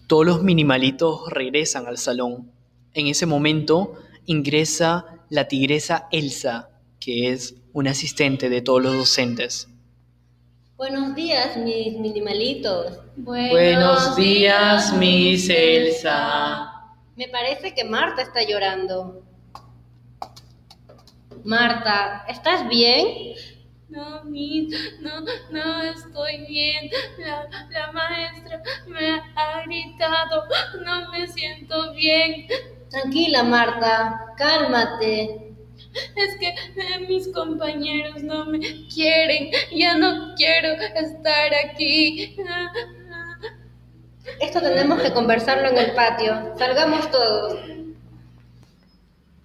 Todos los minimalitos regresan al salón. En ese momento ingresa la tigresa Elsa, que es una asistente de todos los docentes. Buenos días, mis minimalitos. Buenos días, Miss Elsa. Me parece que Marta está llorando. Marta, ¿estás bien? No, Miss, no estoy bien. La maestra me ha gritado. No me siento bien. Tranquila, Marta, cálmate. Es que mis compañeros no me quieren. Ya no quiero estar aquí. Esto tenemos que conversarlo en el patio. Salgamos todos.